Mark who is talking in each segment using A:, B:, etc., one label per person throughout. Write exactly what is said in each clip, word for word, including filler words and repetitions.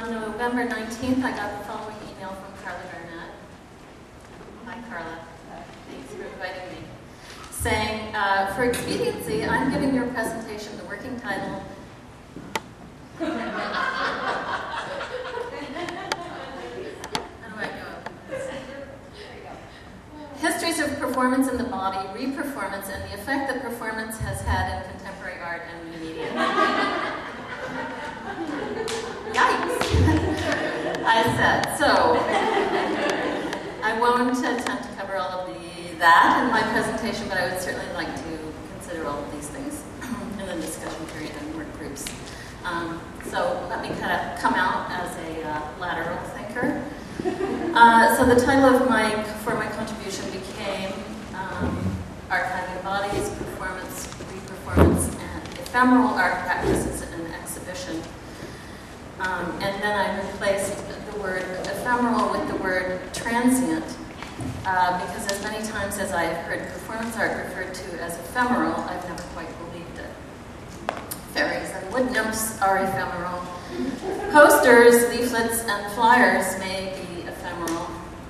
A: On November nineteenth, I got the following email from Carla Garnett. Hi, Carla. Thanks for inviting me. Saying, uh, for expediency, I'm giving your presentation the working title. How do I go? Histories of performance in the body, re-performance, and the effect that performance has had in contemporary art and new media. Yikes! I said, so I won't attempt to cover all of the that in my presentation, but I would certainly like to consider all of these things in the discussion period and work groups. Um, so let me kind of come out as a uh, lateral thinker. Uh, so the title of my for my contribution became um, Archiving Bodies, Performance, Re-Performance, and Ephemeral Art Practices in Exhibition. Um, and then I replaced the word ephemeral with the word transient, uh, because as many times as I've heard performance art referred to as ephemeral, I've never quite believed it. Fairies and wood nymphs are ephemeral. Posters, leaflets, and flyers may be ephemeral.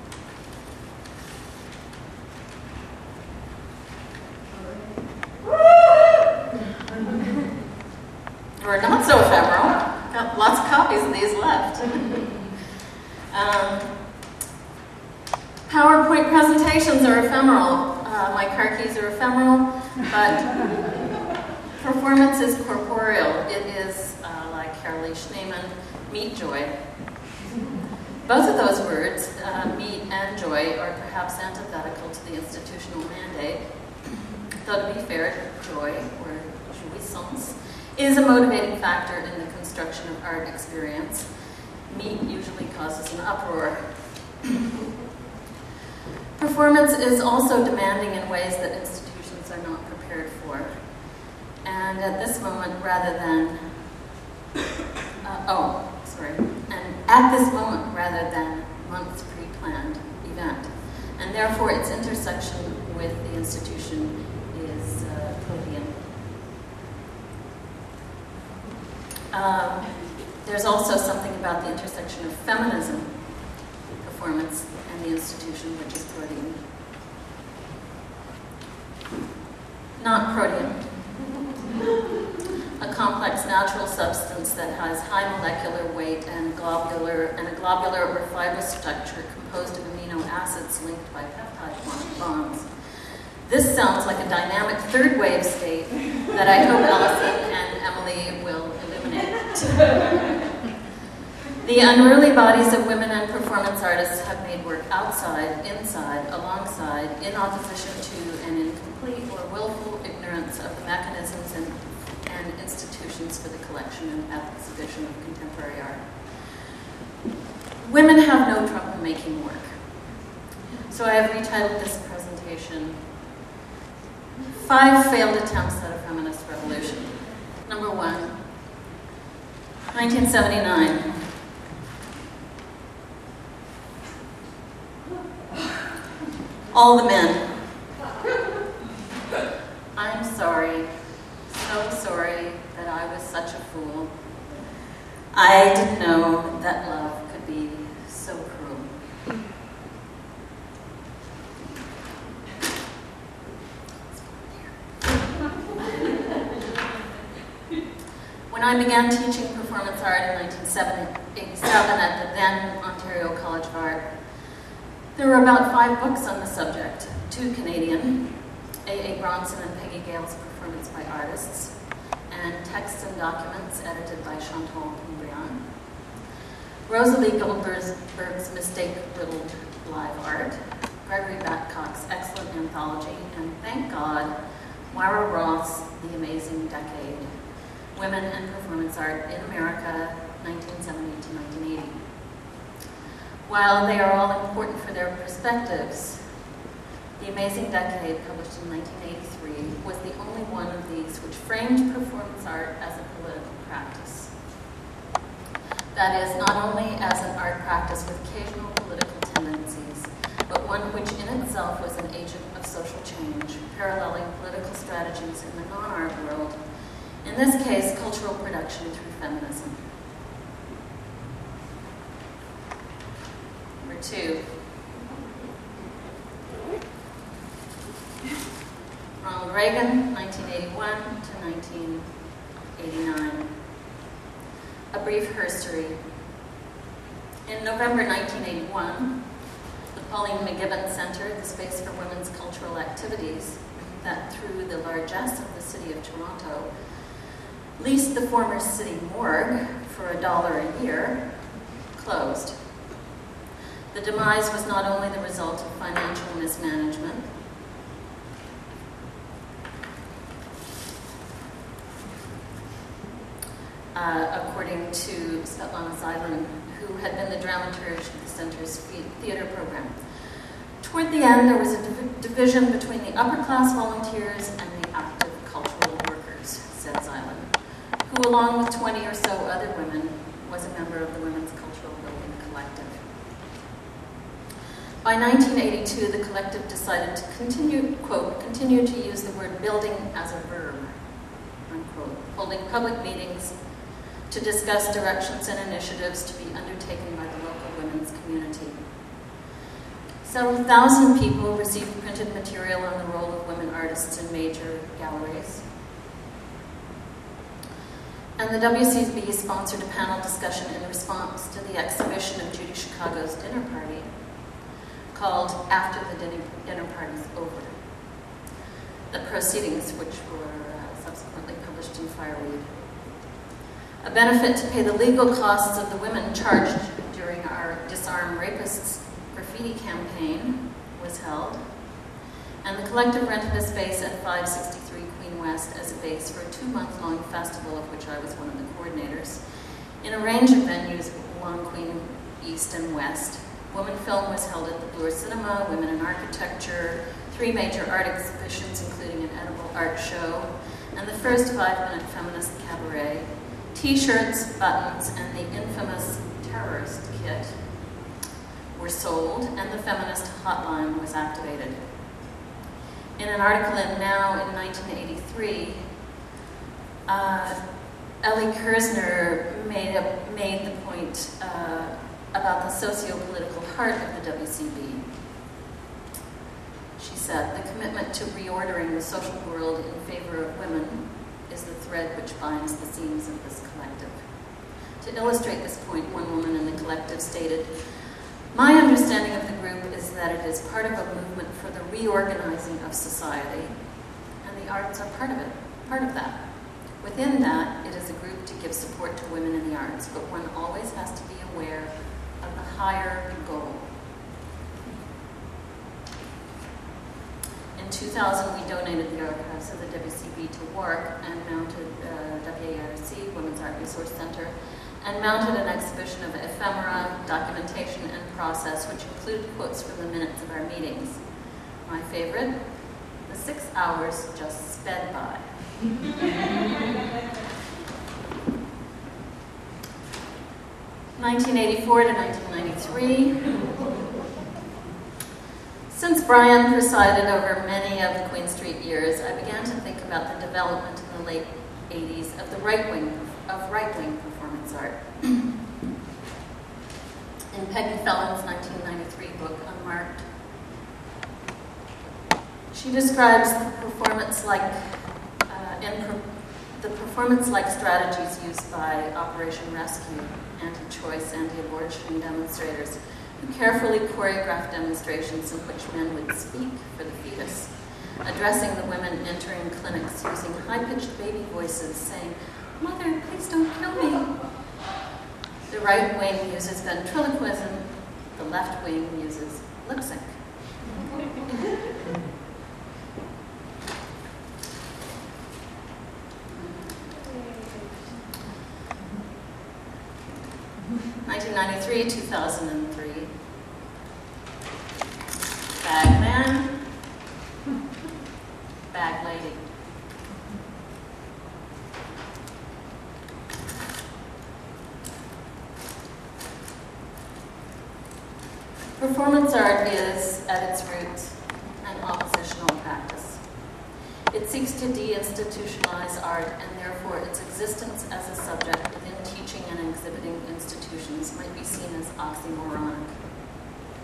A: Or not so ephemeral. Got lots of copies of these left. um, PowerPoint presentations are ephemeral. Uh, my car keys are ephemeral, but performance is corporeal. It is, uh, like Carolee Schneemann, meat joy. Both of those words, uh, meat and joy, are perhaps antithetical to the institutional mandate. Though to be fair, joy, or jouissance, is a motivating factor in the construction of art experience. Meat usually causes an uproar. Performance is also demanding in ways that institutions are not prepared for. And at this moment, rather than, uh, oh, sorry, and at this moment, rather than months pre-planned event. And therefore, its intersection with the institution is uh, protean. Um, there's also something about the intersection of feminism, performance, and the institution, which is protean. Not protean. A complex natural substance that has high molecular weight and globular and a globular or fibrous structure composed of amino acids linked by peptide bonds. This sounds like a dynamic third wave state that I hope Allison and Emily will illuminate. The unruly bodies of women and performance artists have made work outside, inside, alongside, in opposition to, and in complete or willful ignorance of the mechanisms and, and institutions for the collection and exhibition of contemporary art. Women have no trouble making work. So I have retitled this presentation, Five Failed Attempts at a Feminist Revolution. Number one, nineteen seventy-nine. All the men. I'm sorry, so sorry that I was such a fool. I didn't know that love could be so cruel. When I began teaching performance art in nineteen eighty-seven at the then Ontario College of Art, there were about five books on the subject, two Canadian, A A Bronson and Peggy Gale's Performance by Artists, and texts and documents edited by Chantal Briand. Rosalie Goldberg's Mistake-Riddled Live Art, Gregory Batcock's excellent anthology, and thank God, Moira Roth's The Amazing Decade, Women and Performance Art in America, nineteen seventy to nineteen eighty. While they are all important for their perspectives, The Amazing Decade, published in nineteen eighty-three, was the only one of these which framed performance art as a political practice. That is, not only as an art practice with occasional political tendencies, but one which in itself was an agent of social change, paralleling political strategies in the non-art world, in this case, cultural production through feminism. two. Ronald Reagan, nineteen eighty-one to nineteen eighty-nine. A brief history. In November nineteen eighty-one, the Pauline McGibbon Center, the space for women's cultural activities that through the largesse of the city of Toronto, leased the former city morgue for a dollar a year, closed. The demise was not only the result of financial mismanagement, uh, according to Svetlana Zeilen, who had been the dramaturge of the center's theater program. Toward the end, there was a div division between the upper-class volunteers and the active cultural workers, said Zeilen, who, along with twenty or so other women, was a member of the Women's Cultural Building Collective. By nineteen eighty-two, the collective decided to continue, quote, continue to use the word building as a verb, unquote, holding public meetings to discuss directions and initiatives to be undertaken by the local women's community. Several thousand people received printed material on the role of women artists in major galleries. And the W C B sponsored a panel discussion in response to the exhibition of Judy Chicago's dinner party called After the Dinner, dinner Party's Over. The proceedings, which were uh, subsequently published in Fireweed. A benefit to pay the legal costs of the women charged during our Disarm Rapists graffiti campaign was held, and the collective rented a space at five sixty-three Queen West as a base for a two-month-long festival of which I was one of the coordinators, in a range of venues along Queen East and West. Woman film was held at the Bloor Cinema, Women in Architecture, three major art exhibitions including an edible art show, and the first five-minute feminist cabaret. T-shirts, buttons, and the infamous terrorist kit were sold, and the feminist hotline was activated. In an article in Now in nineteen eighty-three, uh, Ellie Kersner made, a, made the point uh, about the socio-political heart of the W C B. She said, the commitment to reordering the social world in favor of women is the thread which binds the seams of this collective. To illustrate this point, one woman in the collective stated, my understanding of the group is that it is part of a movement for the reorganizing of society, and the arts are part of it, part of that. Within that, it is a group to give support to women in the arts, but one always has to be aware of the higher goal. In two thousand, we donated the archives of the W C B to WARC and mounted uh, W A R C, Women's Art Resource Center, and mounted an exhibition of ephemera, documentation, and process, which included quotes from the minutes of our meetings. My favorite, the six hours just sped by. nineteen eighty-four to nineteen ninety-three. Since Brian presided over many of the Queen Street years, I began to think about the development in the late eighties of the right wing of right-wing performance art. In Peggy Fellon's nineteen ninety-three book, Unmarked, she describes the performance-like uh, and per the performance-like strategies used by Operation Rescue, anti-choice, anti-abortion demonstrators, who carefully choreographed demonstrations in which men would speak for the fetus, addressing the women entering clinics using high-pitched baby voices, saying, "Mother, please don't kill me." The right wing uses ventriloquism, the left wing uses lip sync. nineteen ninety-three, two thousand three. Bag man, bag lady. Performance art is, at its roots, an oppositional practice. It seeks to deinstitutionalize art, and therefore its existence as a subject within teaching and exhibiting institutions might be seen as oxymoronic.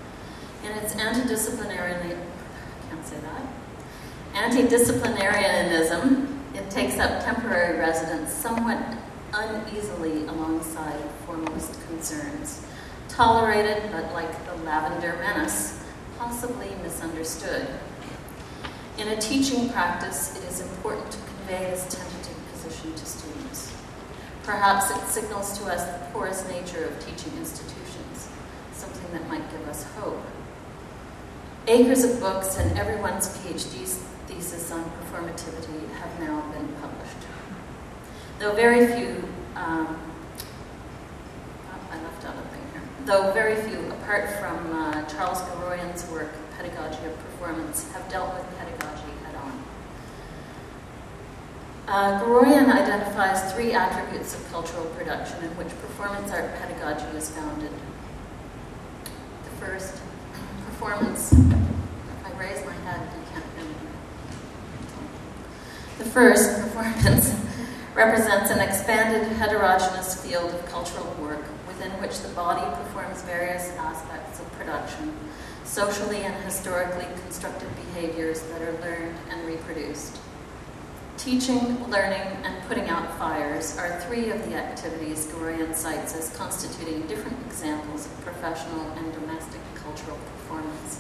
A: In its antidisciplinary, I can't say that, anti-disciplinarianism, it takes up temporary residence somewhat uneasily alongside formalist concerns, tolerated but like the lavender menace, possibly misunderstood. In a teaching practice, it is important to convey this tentative position to students. Perhaps it signals to us the porous nature of teaching institutions, something that might give us hope. Acres of books and everyone's PhD thesis on performativity have now been published. Though very few, um, oh, I left out a thing here. Though very few, apart from uh, Charles Guroyan's work, Pedagogy of Performance, have dealt with pedagogy head-on. Uh, Guroyan identifies three attributes of cultural production in which performance art pedagogy is founded. The first, performance. If I raise my head, you can't hear me. The first, performance, represents an expanded heterogeneous field of cultural work within which the body performs various aspects of production, socially and historically constructed behaviors that are learned and reproduced. Teaching, learning, and putting out fires are three of the activities Guroyan cites as constituting different examples of professional and domestic cultural performance.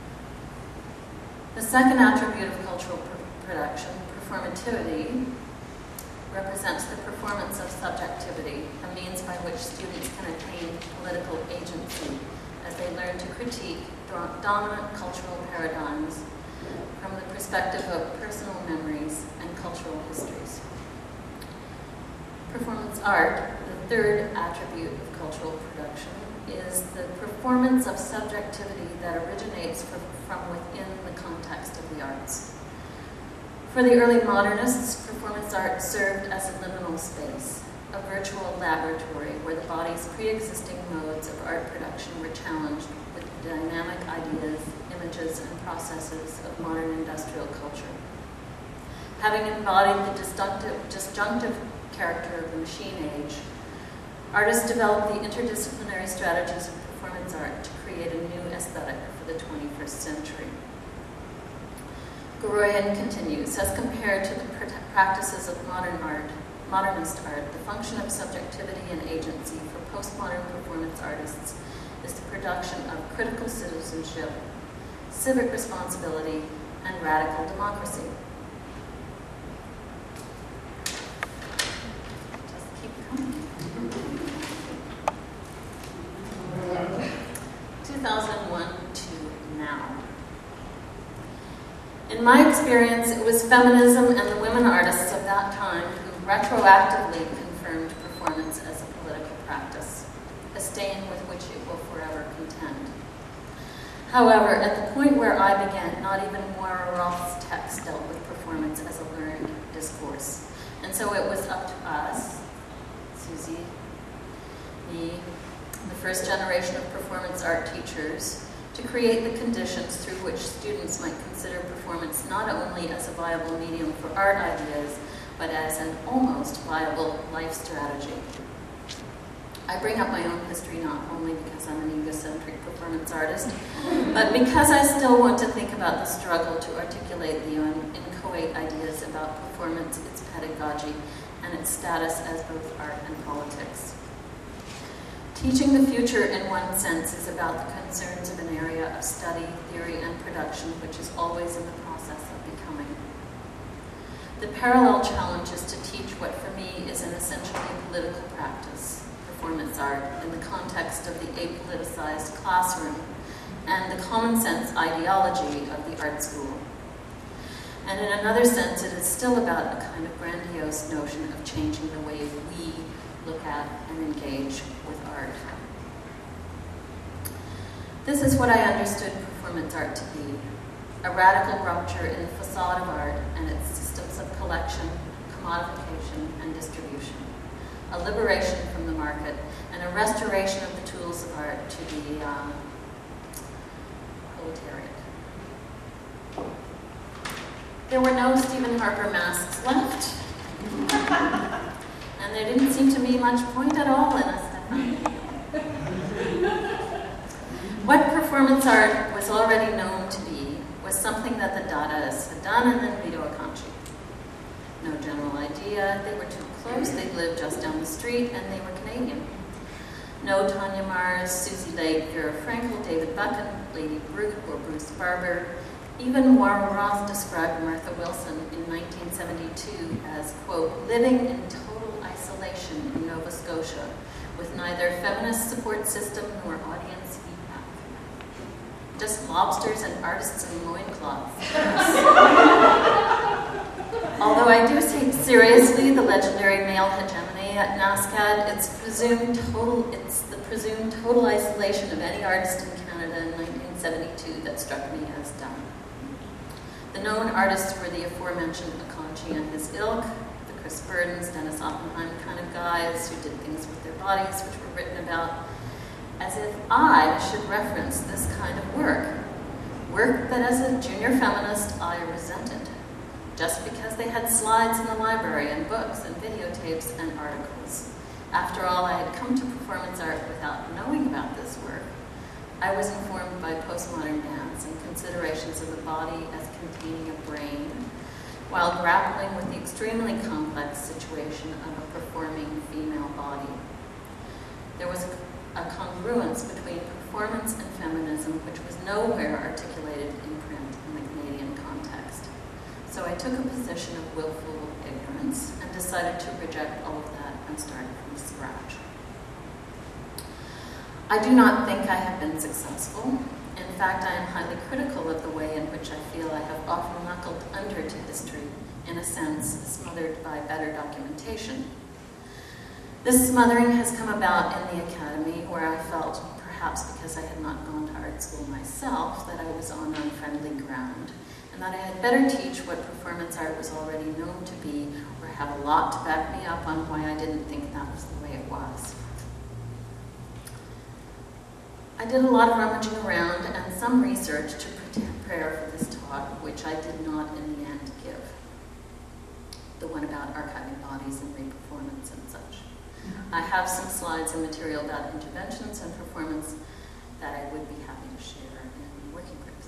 A: The second attribute of cultural pr production, performativity, represents the performance of subjectivity, a means by which students can attain political agency as they learn to critique dominant cultural paradigms from the perspective of personal memories and cultural histories. Performance art, the third attribute of cultural production, is the performance of subjectivity that originates from, from within the context of the arts. For the early modernists, performance art served as a liminal space, a virtual laboratory where the body's pre-existing modes of art production were challenged with the dynamic ideas, images, and processes of modern industrial culture. Having embodied the disjunctive, disjunctive character of the machine age, artists developed the interdisciplinary strategies of performance art to create a new aesthetic for the twenty-first century. Guroyan continues, as compared to the practices of modern art, modernist art, the function of subjectivity and agency for postmodern performance artists is the production of critical citizenship, civic responsibility, and radical democracy. Just keep coming. two thousand one to now. In my experience, it was feminism and the women artists of that time who retroactively confirmed performance as a political practice, a stain with which it will forever contend. However, at the point where I began, not even Moira Roth's text dealt with performance as a learned discourse. And so it was up to us, Susie, me, the first generation of performance art teachers, to create the conditions through which students might consider performance not only as a viable medium for art ideas, but as an almost viable life strategy. I bring up my own history not only because I'm an egocentric performance artist, but because I still want to think about the struggle to articulate the inchoate ideas about performance, its pedagogy, and its status as both art and politics. Teaching the future, in one sense, is about the concerns of an area of study, theory, and production which is always in the process of becoming. The parallel challenge is to teach what for me is an essentially political practice, performance art, in the context of the apoliticized classroom and the common sense ideology of the art school. And in another sense, it is still about a kind of grandiose notion of changing the way we look at and engage with art. This is what I understood performance art to be, a radical rupture in the facade of art and its systems of collection, commodification, and distribution, a liberation from the market, and a restoration of the tools of art to the um, proletariat. There were no Stephen Harper masks left. And there didn't seem to be much point at all in us. What performance art was already known to be was something that the Dadaists had done, and then Vito Acconci. No general idea, they were too close, they lived just down the street, and they were Canadian. No Tanya Mars, Susie Lake, Vera Frankel, David Buchan, Lady Brute, or Bruce Barber. Even Maura Roth described Martha Wilson in nineteen seventy-two as, quote, living in total isolation in Nova Scotia, with neither feminist support system nor audience feedback. Just lobsters and artists in loincloths. Although I do take seriously the legendary male hegemony at NASCAD, it's presumed total, it's the presumed total isolation of any artist in Canada in nineteen seventy-two that struck me as dumb. The known artists were the aforementioned Acconci and his ilk, the Chris Burdens, Dennis Oppenheim kind of guys who did things with their bodies which were written about as if I should reference this kind of work. Work that as a junior feminist I resented, just because they had slides in the library and books and videotapes and articles. After all, I had come to performance art without knowing about this work. I was informed by postmodern dance and considerations of the body as containing a brain, while grappling with the extremely complex situation of a performing female body. There was a congruence between performance and feminism which was nowhere articulated in print in the Canadian context. So I took a position of willful ignorance and decided to reject all of that and start from scratch. I do not think I have been successful. In fact, I am highly critical of the way in which I feel I have often knuckled under to history, in a sense, smothered by better documentation. This smothering has come about in the academy, where I felt, perhaps because I had not gone to art school myself, that I was on unfriendly ground, and that I had better teach what performance art was already known to be, or have a lot to back me up on why I didn't think that was the way it was. I did a lot of rummaging around and some research to prepare for this talk, which I did not in the end give. The one about archiving bodies and reperformance and such. Mm-hmm. I have some slides and material about interventions and performance that I would be happy to share in working group.